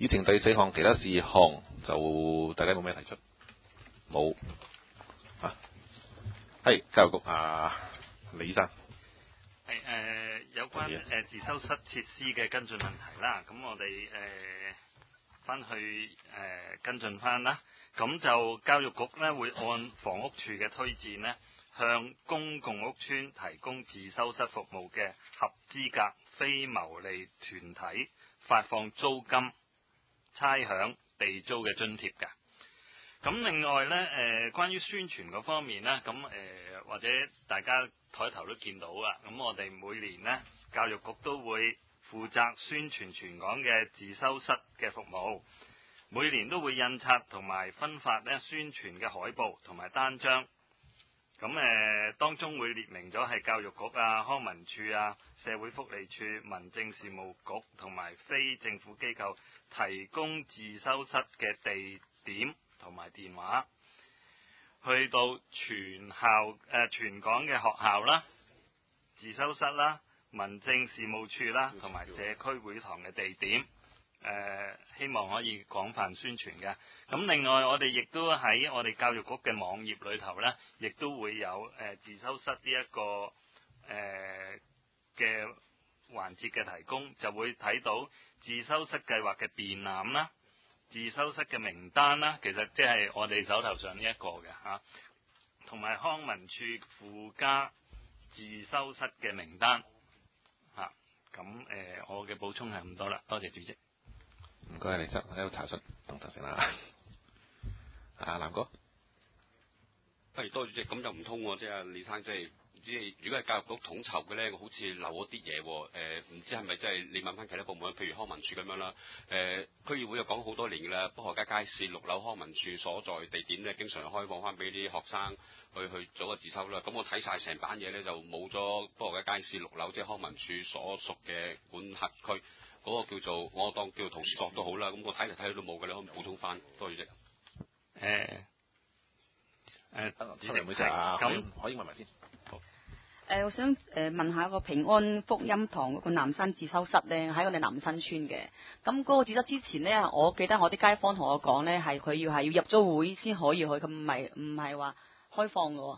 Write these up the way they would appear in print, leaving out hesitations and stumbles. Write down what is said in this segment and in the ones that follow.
議程第4項其他事項就大家冇咩提出，冇啊，係教育局李醫生。 有關自修室設施嘅跟進問題啦，咁我哋翻去跟進翻啦。咁就教育局呢會按房屋署嘅推薦呢，向公共屋邨提供自修室服務嘅合資格非牟利團體發放租金、差餉、地租嘅津貼㗎。咁另外呢，關於宣傳嗰方面呢，咁或者大家台頭都見到啦。咁我哋每年呢，教育局都會負責宣傳全港嘅自修室嘅服務，每年都會印刷同埋分發呢宣傳嘅海報同埋單張。咁當中會列明咗係教育局啊、康文署啊、社會福利署、民政事務局同埋非政府機構提供自修室嘅地點同埋電話，去到全港嘅學校啦、自修室啦、民政事務處啦同埋社區會堂嘅地點，希望可以廣泛宣傳嘅。咁另外我哋亦都喺我哋教育局嘅網頁裏頭呢，亦都會有自修室呢一個嘅環節嘅提供，就會睇到自修室計劃嘅便覽啦、自修室嘅名單啦，其實即係我哋手頭上呢一個嘅嚇，同埋康文署附加自修室嘅名單嚇。咁我嘅補充係咁多啦，多謝主席。 唔該，李生喺度查詢等等先啦。南哥， 多謝主席。咁就唔通喎，即係李生即係如果係教育局統籌嘅咧，好似漏咗啲嘢喎。唔知係咪即係你問翻其他部門，譬如康文署咁樣啦。區議會又講好多年㗎啦，北河街街市6樓康文署所在地點咧，經常開放翻俾啲學生去做個自修啦。咁我睇晒成版嘢咧，就冇咗北河街街市6樓，即係康文署所屬嘅管轄區嗰個叫做我當叫做圖書館都好啦。咁我睇嚟睇去都冇嘅，你可唔可以補充翻？多謝主席。 出嚟每次咁可以問埋先。好。 我想問下個平安福音堂嗰個南山自修室咧，喺我哋南新村嘅。咁嗰個自修之前咧，我記得我啲街坊同我講咧，係佢要入咗會先可以去，咁唔係話開放嘅喎。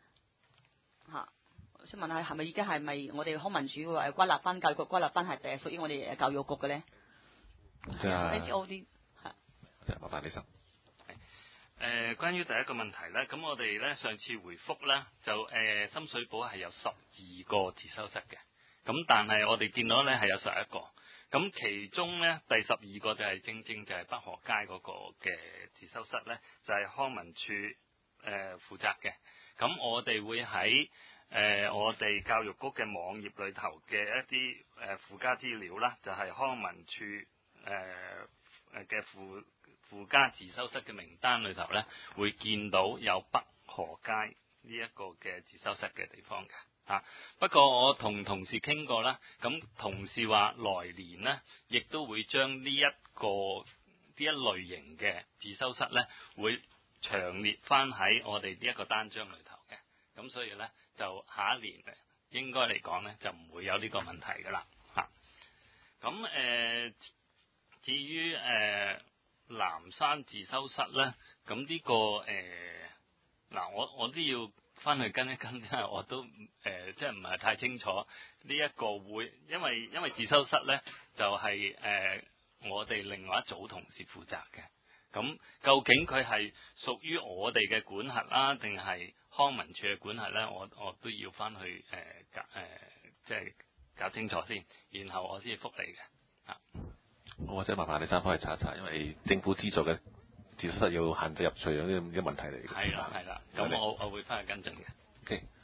我想問下係咪而家係咪我哋康文署話歸納翻教育局歸納翻係屬於我哋教育局嘅咧？ 即係 NGO 啲係。 即係麻煩李生。 關於第一個問題呢，咁我哋呢上次回覆呢，就深水埗係有12個自修室嘅，咁但係我哋見到呢係有11個，咁其中呢第12個就係正就係北河街嗰個嘅自修室呢，就係康文署負責嘅。咁我哋會喺我哋教育局嘅網頁裏頭嘅一啲附加資料啦，就係康文署嘅附加自修室嘅名單裏頭呢，會見到有北河街呢一個嘅自修室嘅地方嘅嚇。不過我同同事傾過啦，咁同事話來年呢，亦都會將呢一類型嘅自修室呢，會詳列翻喺我哋呢一個單張裏頭嘅。咁所以呢，就下一年應該嚟講呢，就唔會有呢個問題噶啦嚇。咁至於南山自修室呢，咁呢個我都要翻去跟一跟，因為我都即係唔係太清楚呢一個會，因為自修室呢，就係我哋另外一組同事負責嘅。咁究竟佢係屬於我哋嘅管轄啦，定係康文署嘅管轄呢？我都要翻去即係搞清楚先，然後我先覆你嘅嚇。 或者麻煩李生幫佢查一查，因為政府資助嘅自修室要限制入場呢啲問題嚟嘅。 係啦，咁我會翻去跟進嘅。 OK。